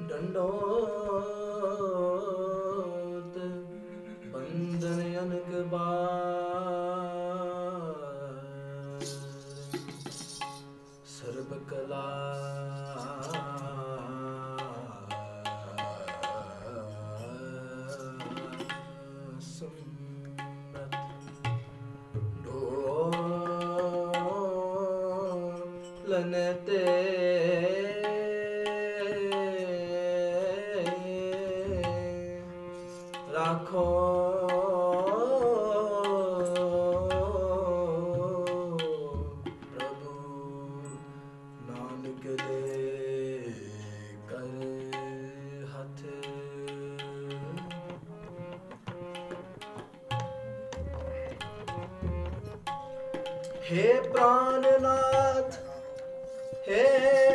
दंडोत बंदन अनक बार सर्व कला लनते राखो प्रभु नानक दे कर हथ। हे प्राणनाथ हे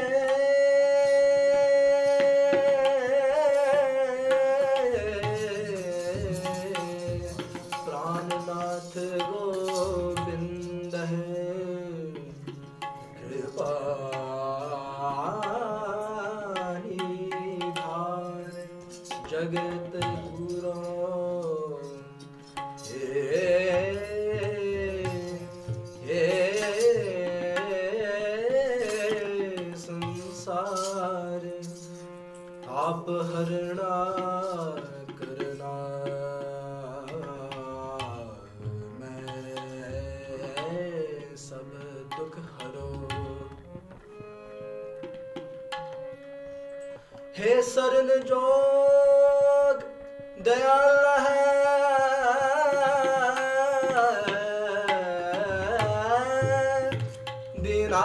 प्राणनाथ गोविंद है कृपा निधान जगत गुरु आप हरणा करना मैं सब दुख हरो। हे शरण जोग दयाल है दीना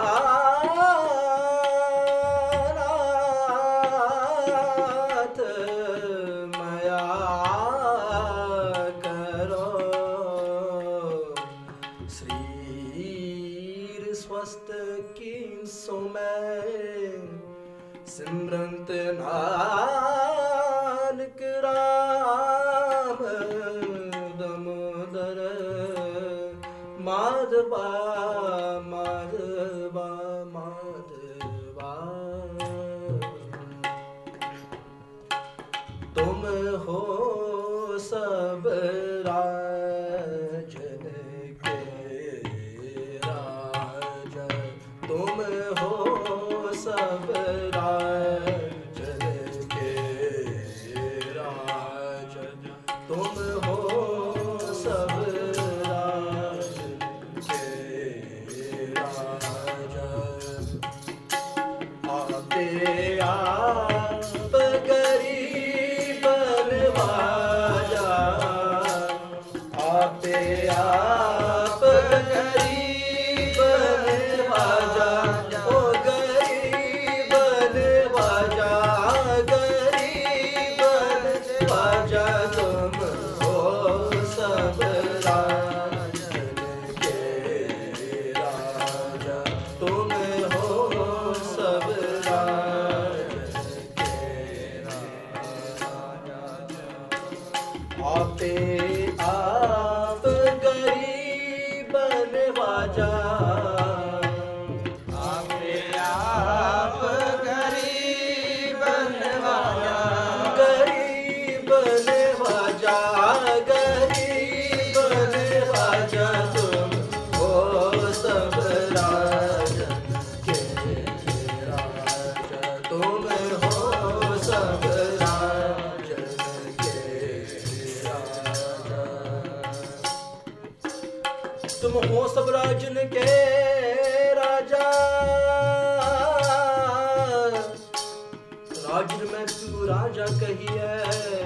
स्वस्थ की सुमै सिमरंत नानक राम दामोदर माधवा माधवा माधवा। तुम हो सब राजन के तुम हो सब राजन के राज तुम हो सब राजन के राज। आते आप गरीब नवाजा आते आप गरीब नवाजा ओ गरीब नवाजा गरीब नवाजा। तुम हो सब राजन के राजा तुम हो सब राजन के राजा। आपे आप गरीब नवाजा आपे आप गरीब नवाजा गरीब नवाजा गरीब नवाजा। तुम हो सब राजन के राजा तुम हो सब राजन के राजा। तुम हो सब राजन के राजा राजन में तू राजा कहिए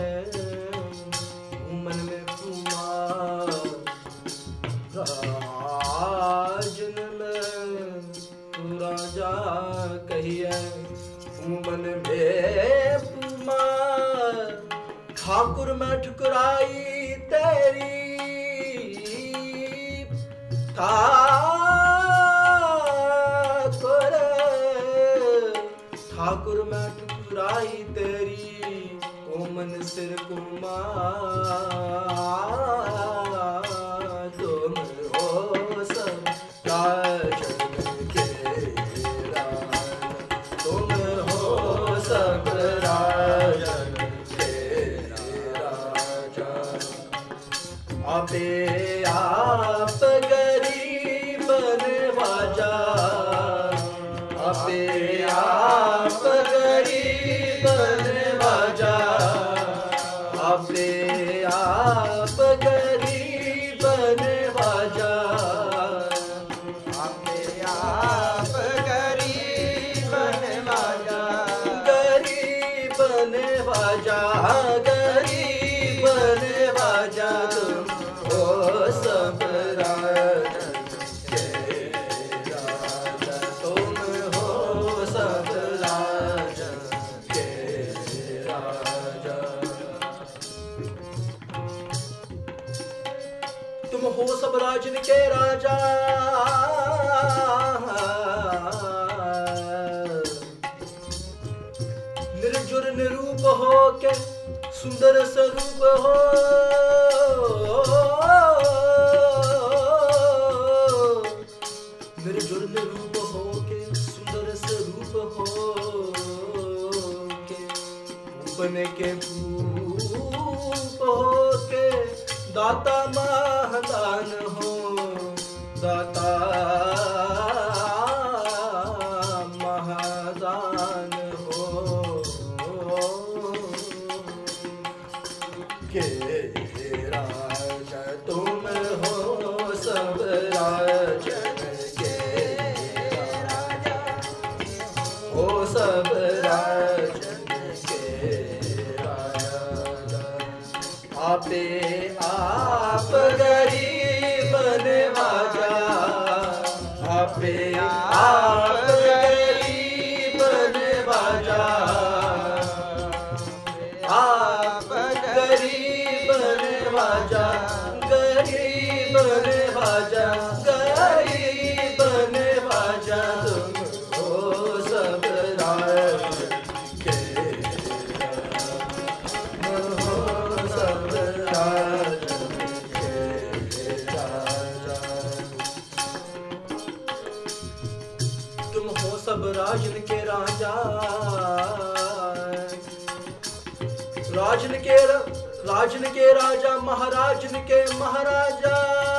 मन में कुमार राजन में तू राजा कहिए मन में कुमार। ठाकुर में ठुकराई तेरी ठाकुर में ठुकराई तेरी कोमन सिर कुमार। तुम हो सब राजन के राजा तुम हो सब राज आपे आप गरीब नवाजा, आपे आप गरीब नवाजा, आपे आप गरीब नवाजा, आपे आप गरीब नवाजा, गरीब नवाजा, गरीब नवाजा, तुम हो सब राजन के राजा, तुम हो सब राजन के राजा। तुम हो सब राजन के राजा, निर्जुर निरूप हो के सुंदर स्वरूप हो, निर्जुर निरूप हो के सुंदर स्वरूप हो के, उपने के भूप हो के दाता महादान हो, दाता महादान हो के राजा, तुम हो सब राजन के राजा, हो सब राजन के राजा। आपे आप गरीब नवाजा, आपे आप गरीब नवाजा, आप गरीब नवाजा, गरीब नवाजा, गरीब नवाजा, तुम हो सब राजन के राजा, हो सब राजन के राजा। तुम हो सब राजन के राजा, राजन के राजा, महाराजन के महाराजा,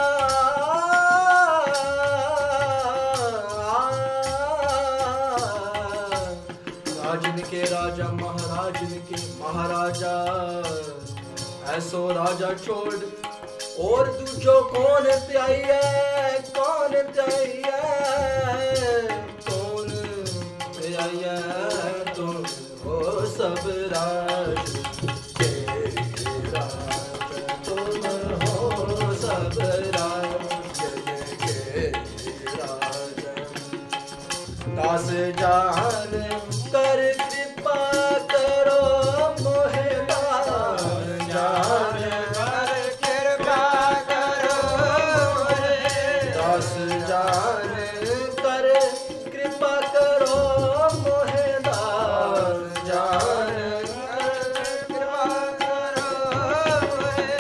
राजन के राजा, महाराजन के महाराजा। ऐसो राजा छोड़ और दूजो कौन त्याइए, कौन त्याइए, कौन त्याइए, तुम हो सब राज के राजा, तुम हो सब राज के राजा। दास जान कर कृपा करो मोहे, दास जान कर कृपा करो मोहे, दास जान कर कृपा करो मोहे, दास जान कृपा करो मोहे,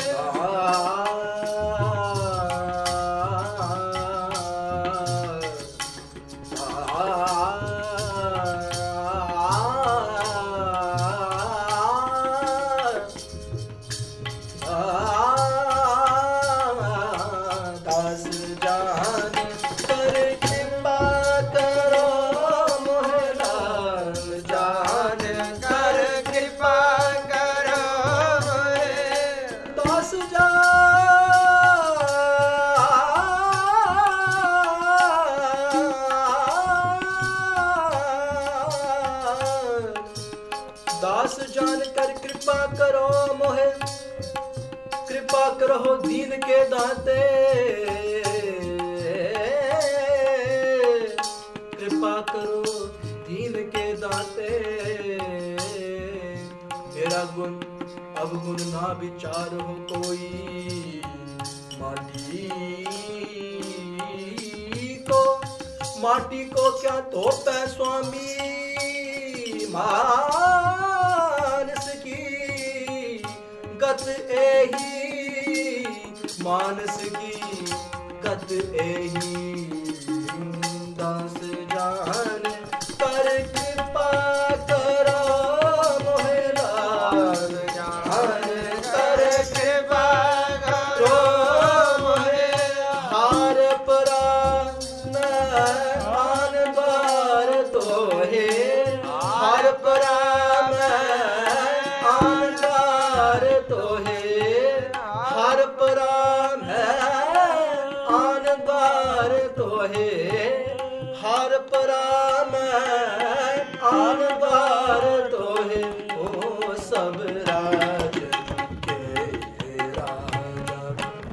दास जान कर कृपा करो मोहे, दास जान कर कृपा करो मोहे, दास दास जान कर कृपा करो मोहे, कृपा करो दीन के दाते, कृपा करो दीन के दाते। मेरा गुण अवगुण ना विचार हो कोई, माटी को क्या तोपे स्वामी, मानस की गत एही, मानस की गत एही। दास जान कर कृपा करो मोहे, दास जान कर कृपा करो दान द्वार तोहे हो सब राज के राजा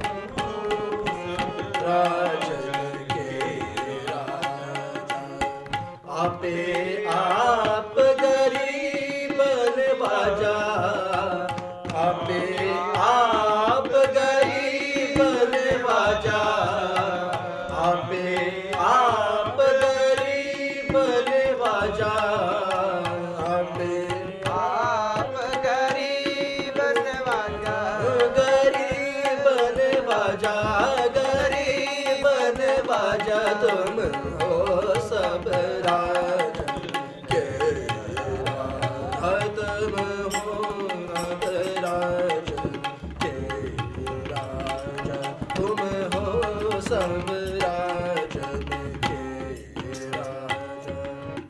राजन के राजा आपे आप गरीब नवाजा आपे आप गरीब नवाजा आपे आप गरीब नवाजा आपे आप गरीब नवाजा गरीब नवाजा गरीब नवाजा तुम हो सब राज के राजा तुम हो सब राज के राजा तुम हो सब राज के राजा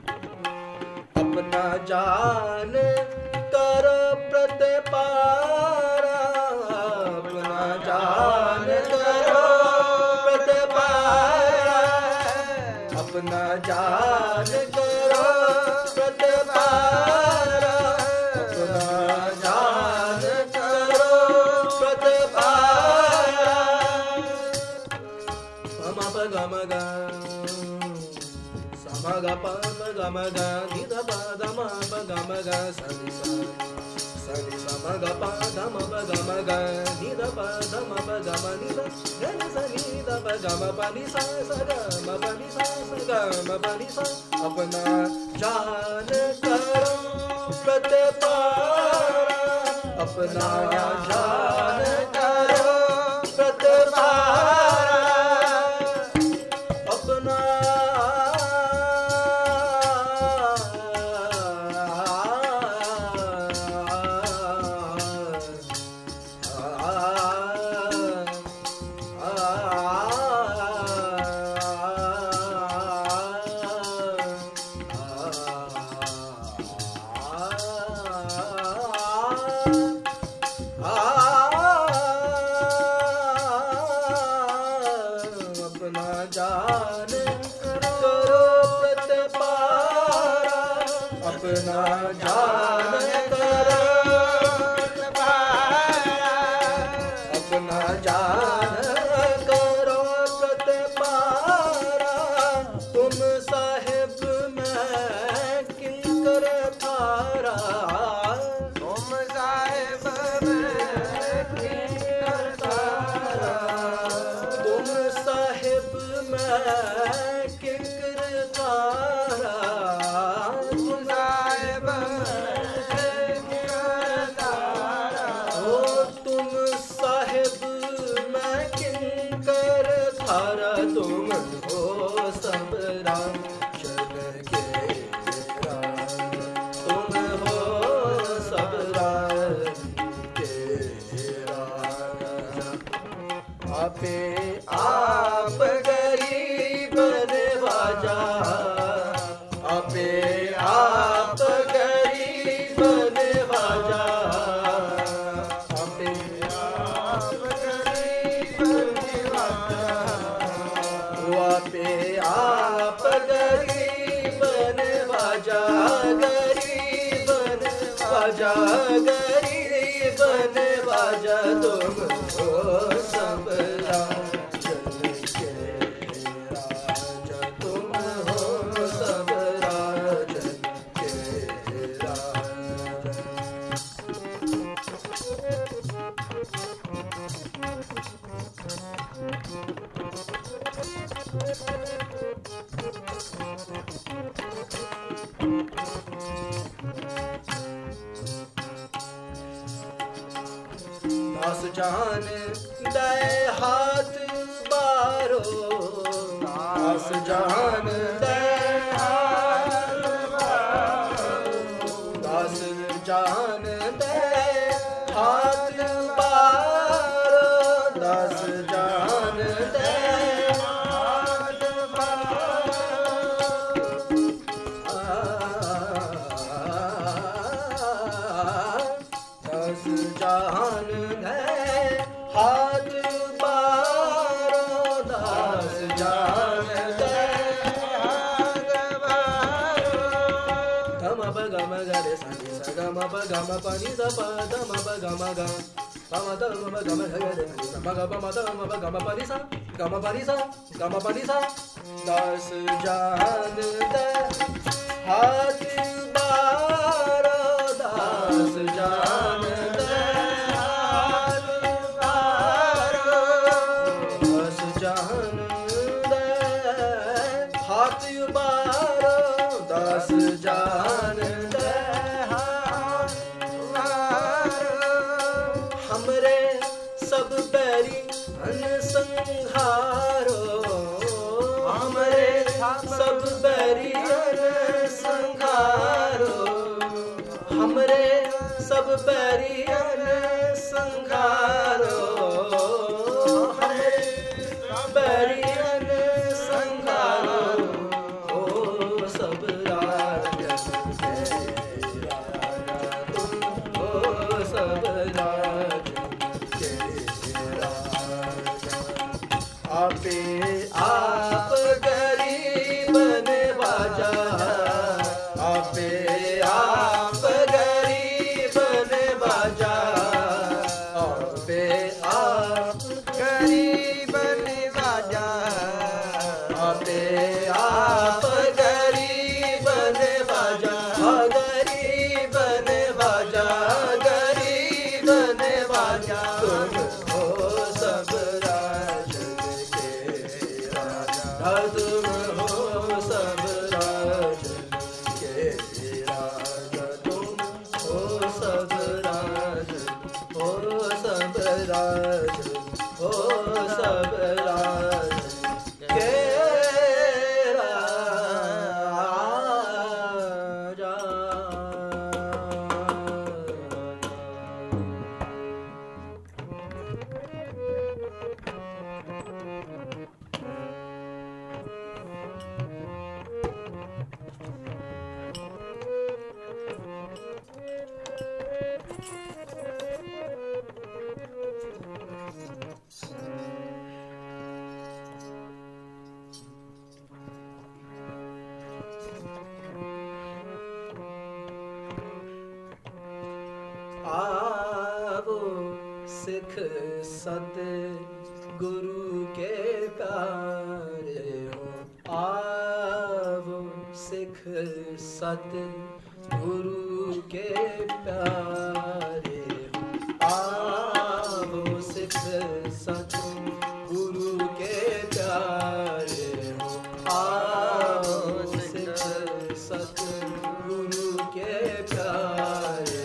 अपना जान कर प्रतिपारा अपना जान करो प्रतिपारा अपना जान करो प्रतिपारा अपना जान करो प्रतिपारा पम गम ग सम ग पम गम ग निध पद म प गम ग सनि सम ग प धम प गम ग निध पद म प गम निध गन सनि द प गम प नि सा स ग म प नि सा स ग म प नि सा अपना जान करो प्रतिपारा अपना जान करो प्रतिपारा अपना अपना जान करो प्रतिपारा अपना जान करो अपना जान करो प्रतिपारा तुम साहिब मैं किंकर थारा तुम साहिब मैं किंकर थारा तुम साहिब मैं किंकर थारा तुम साहिब मैं किंकर थारा ओ तुम साहिब मैं किंकर थारा तुम हो सब राजन के राजा तुम हो सब राजन के राजा आपे आप गरीब नवाजा आपे आप गरीब नवाजा आपे आप गरीब नवाजा आपे आप गरीब नवाजा गरीब नवाजा गरीब नवाजा तुम हो सब राजन के राजा तुम हो सब राजन के राजा दास जान दे हाथ बारो दास जान दे हाथ बारो दास जान दे हाथ बारो दास जान दे हाथ दस जान है हाथ बारो दस जान है हाथ बारो धम pa ga ma ga re sa ni sa ga ma pa ga ma pa ni sa pa da ma pa ga ma ga pa ma da ma ga ma ga re sa ni sa ma ga pa ma da ma pa ga ma pa ni sa ga ma pa ni sa ga ma pa ni sa das jaan da हाथ बारा दास जान दे हाथ बारा दास जान दे हाथ बारा दास जान दे हाथ बारा हमरे सब बैरी अनसंहारो हमरे सब बैरी हमरे सब बैरियन संघारो हमरे बैरियन संघारो ओ सब राजन के राजा तुम ओ सब राजन के राजा आपे आप गरीब ने बाजा आपे आप गरीब ने बाजा आपे आप गरीब ने बाजा आपे आप गरीब ने बाजा गरीब ने बाजा गरीब ने बाजा तुम हो सब राजन के राजा तुम हो सब राजन के राजा तुम हो सब राजन हो सब राजन हो सब राजन के राजा आवो सिख सत गुरु के प्यारे हो आवो सिख सत गुरु के प्यारे हो आवो सिख सत गुरु के प्यारे हो आवो सिख सत गुरु के प्यारे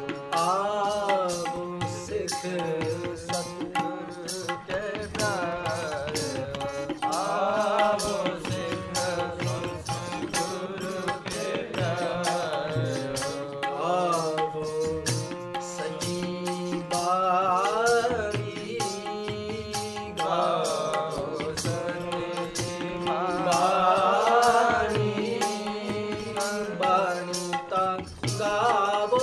आवो सिख सतगुरु के प्यारे आवो सिख सतगुरु के प्यारे आवो सची बारी गाओ सची बारी बानी तक गावो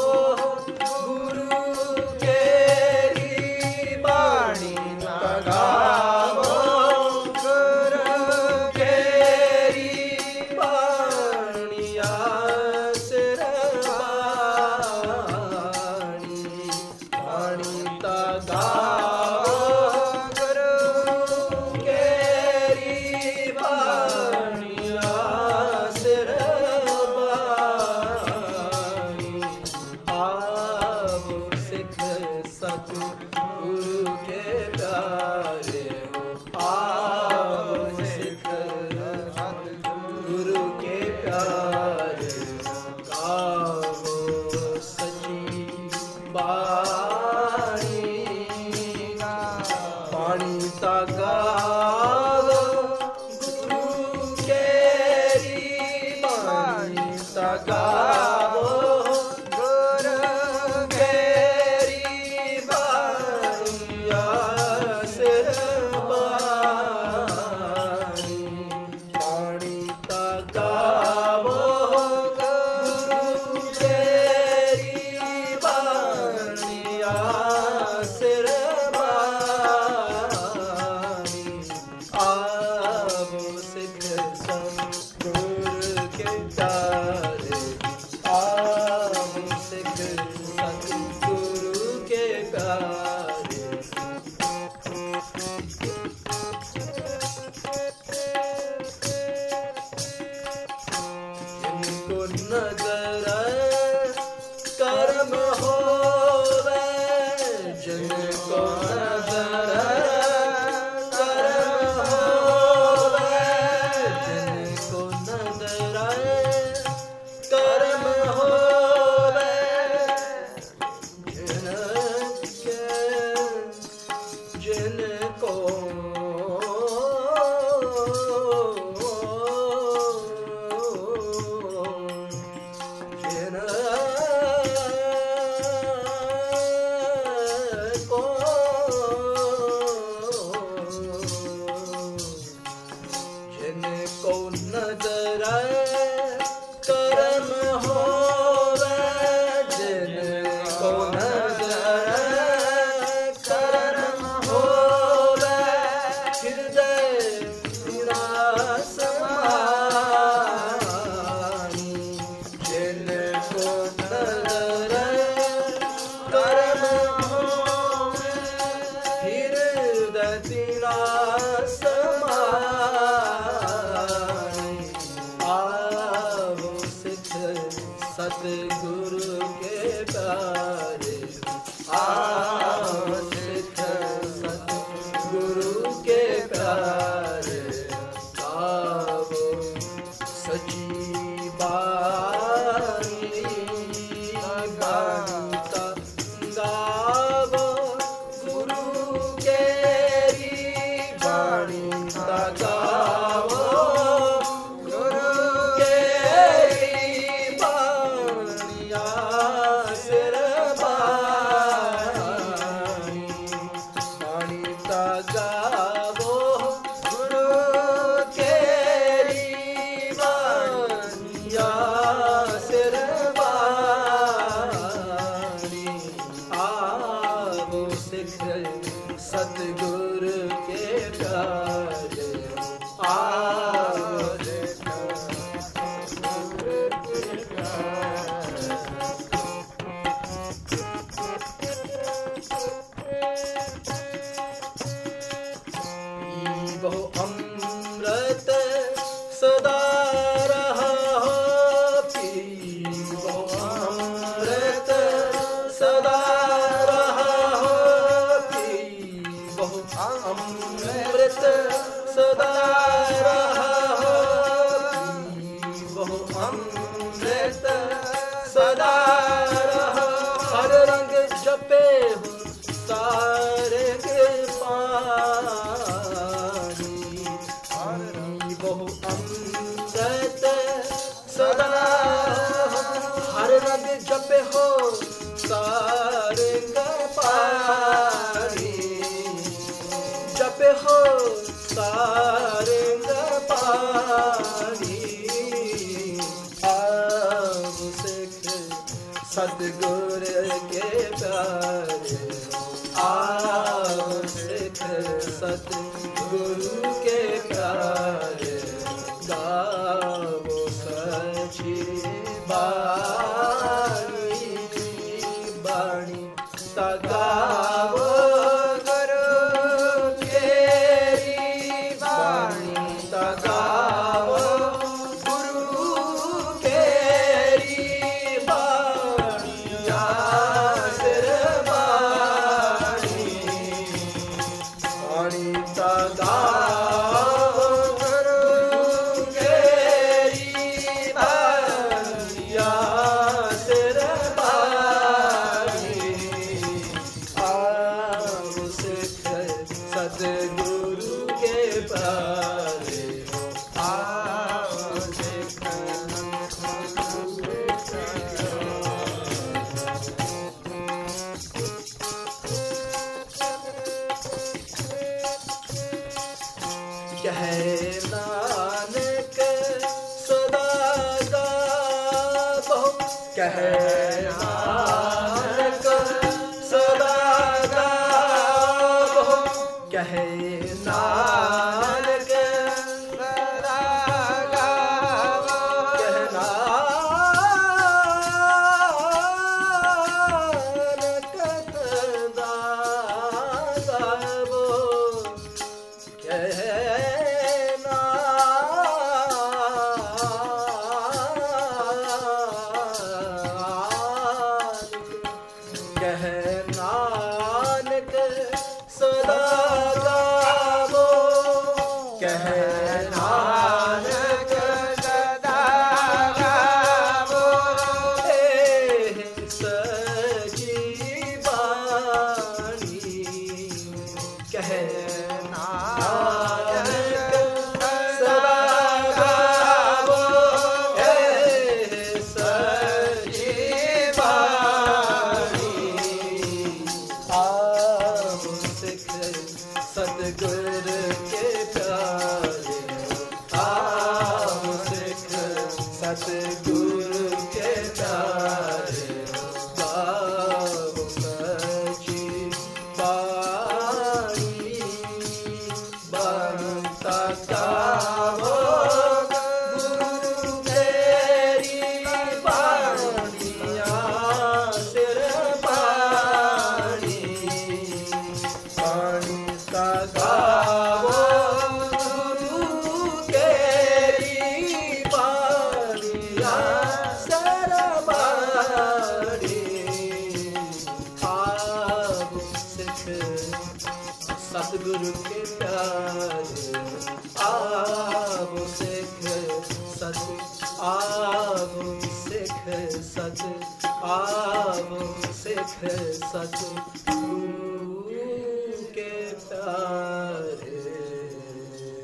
सतगुरु के प्यारे, आवो सिख सच, आवो सिख सच, आवो सिख सच।